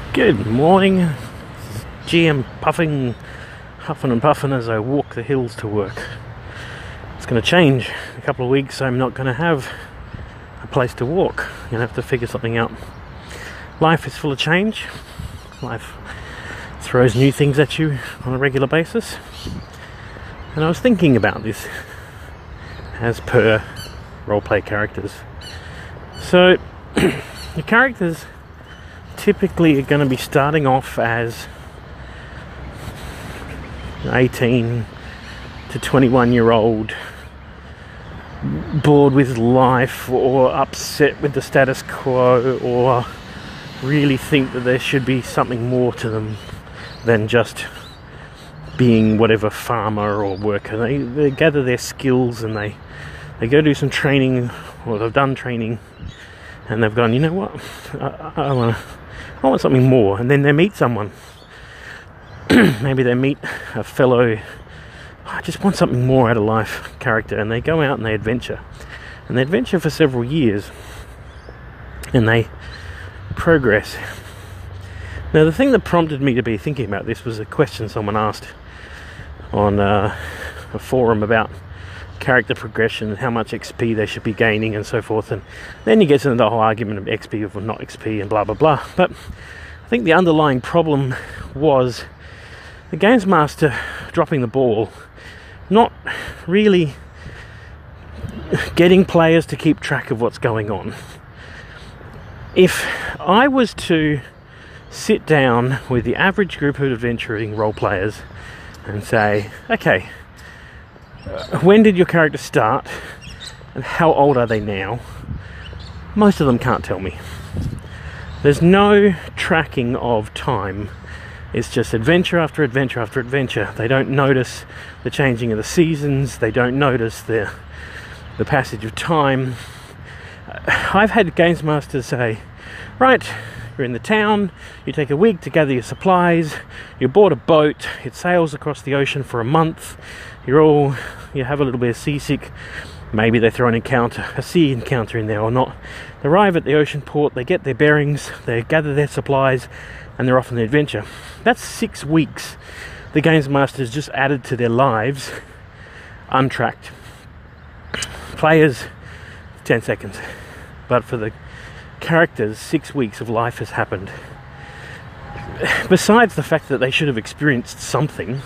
Good morning. GM huffing and puffing as I walk the hills to work. It's going to change. In a couple of weeks I'm not going to have a place to walk. I'm going to have to figure something out. Life is full of change. Life throws new things at you on a regular basis. And I was thinking about this as per roleplay characters. So the characters typically are going to be starting off as 18 to 21 year old, bored with life or upset with the status quo, or really think that there should be something more to them than just being whatever farmer or worker. They gather their skills and they go do some training, or they've done training and they've gone, you know what, I want something more. And then they meet someone. Maybe they meet a fellow, I just want something more out of life character, and they go out and they adventure. And they adventure for several years. And they progress. Now the thing that prompted me to be thinking about this was a question someone asked on a forum about character progression and how much XP they should be gaining and so forth, and then you get into the whole argument of XP or not XP and blah blah blah. But I think the underlying problem was the Games Master dropping the ball, not really getting players to keep track of what's going on. If I was to sit down with the average group of adventuring role players and say, okay, when did your character start and how old are they now? Most of them can't tell me. There's no tracking of time. It's just adventure after adventure after adventure. They don't notice the changing of the seasons. They don't notice the passage of time. I've had Games Masters say, right, you're in the town, you take a week to gather your supplies, you board a boat, it sails across the ocean for a month, you have a little bit of seasick, maybe they throw a sea encounter in there or not. They arrive at the ocean port, they get their bearings, they gather their supplies, and they're off on the adventure. That's 6 weeks the Games Masters just added to their lives, untracked. Players, 10 seconds. But for the characters, 6 weeks of life has happened. Besides the fact that they should have experienced something,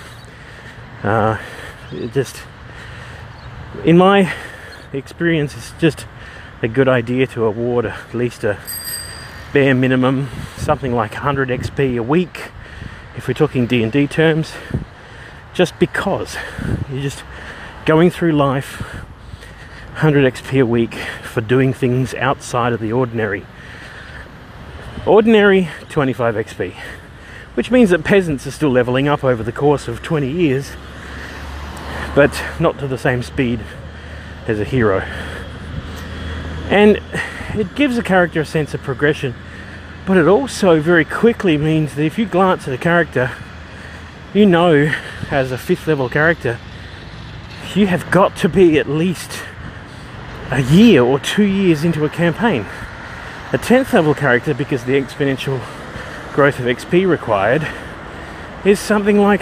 in my experience, it's just a good idea to award at least a bare minimum, something like 100 XP a week, if we're talking D&D terms, just because you're just going through life, 100 XP a week for doing things outside of the ordinary. Ordinary, 25 XP, which means that peasants are still leveling up over the course of 20 years, but not to the same speed as a hero. And it gives a character a sense of progression, but it also very quickly means that if you glance at a character, you know, as a 5th level character, you have got to be at least a year or 2 years into a campaign. A 10th level character, because the exponential growth of XP required, is something like,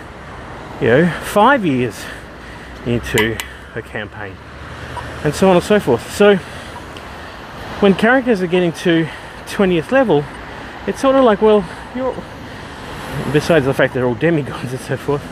5 years into a campaign, and so on and so forth. So when characters are getting to 20th level, it's sort of like, well, besides the fact they're all demigods and so forth,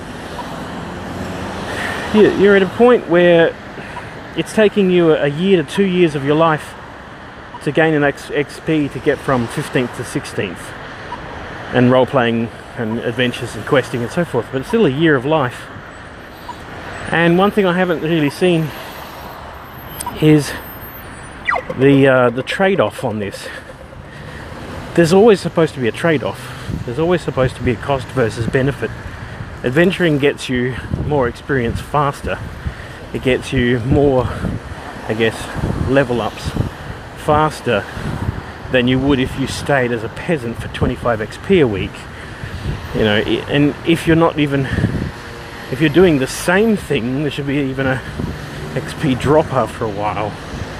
you're at a point where it's taking you a year to 2 years of your life to gain an XP to get from 15th to 16th, and role-playing and adventures and questing and so forth, but it's still a year of life. And one thing I haven't really seen is the trade-off on this. There's always supposed to be a trade-off. There's always supposed to be a cost versus benefit. Adventuring gets you more experience faster. It gets you more, level ups faster than you would if you stayed as a peasant for 25 XP a week. And if you're doing the same thing, there should be even a XP drop after a while.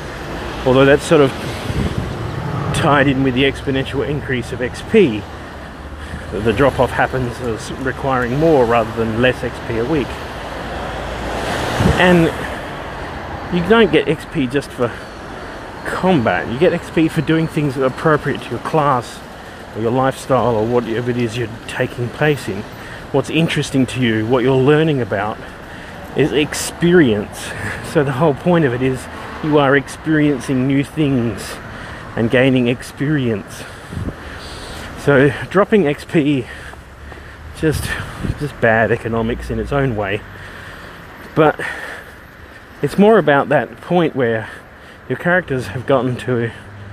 Although that's sort of tied in with the exponential increase of XP. the drop-off happens as requiring more rather than less XP a week. And you don't get XP just for combat. You get XP for doing things that are appropriate to your class or your lifestyle or whatever it is you're taking place in. What's interesting to you, what you're learning about, is experience. So the whole point of it is you are experiencing new things and gaining experience. So dropping XP, just bad economics in its own way. But it's more about that point where your characters have gotten to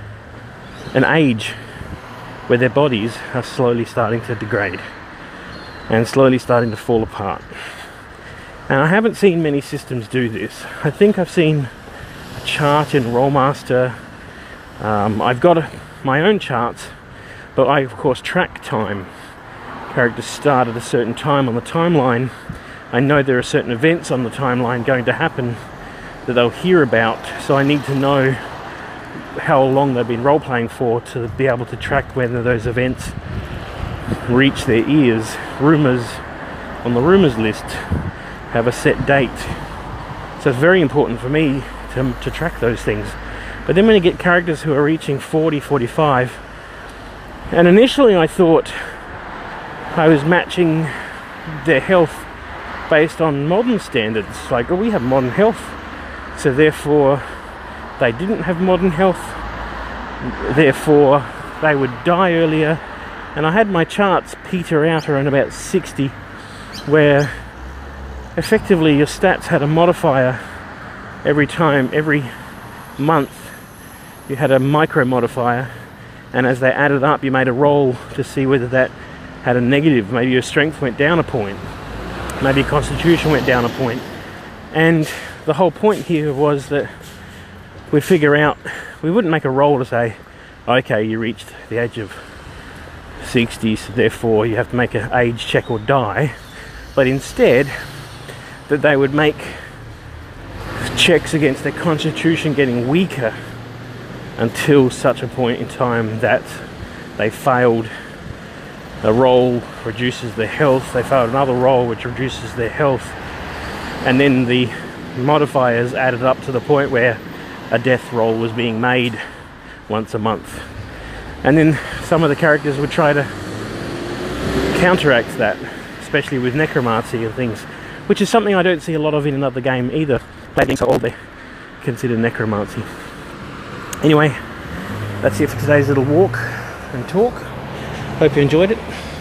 an age where their bodies are slowly starting to degrade and slowly starting to fall apart. And I haven't seen many systems do this. I think I've seen a chart in Rolemaster. I've got my own charts, but I of course track time. Characters start at a certain time on the timeline. I know there are certain events on the timeline going to happen that they'll hear about, so I need to know how long they've been role-playing for to be able to track whether those events reach their ears. Rumours on the rumours list have a set date, so it's very important for me to track those things. But then when you get characters who are reaching 40, 45, and initially I thought I was matching their health based on modern standards, like, oh, we have modern health, so therefore they didn't have modern health, therefore they would die earlier. And I had my charts peter out around about 60, where effectively your stats had a modifier every month. You had a micro modifier, and as they added up you made a roll to see whether that had a negative. Maybe your strength went down a point, maybe your constitution went down a point. And the whole point here was that we'd figure out, we wouldn't make a roll to say, okay, you reached the age of 60, so therefore you have to make an age check or die, but instead that they would make checks against their constitution getting weaker until such a point in time that they failed a roll, reduces their health, they failed another roll which reduces their health, and then the modifiers added up to the point where a death roll was being made once a month. And then some of the characters would try to counteract that, especially with necromancy and things, which is something I don't see a lot of in another game either. Playing so old they consider necromancy. Anyway, that's it for today's little walk and talk. Hope you enjoyed it.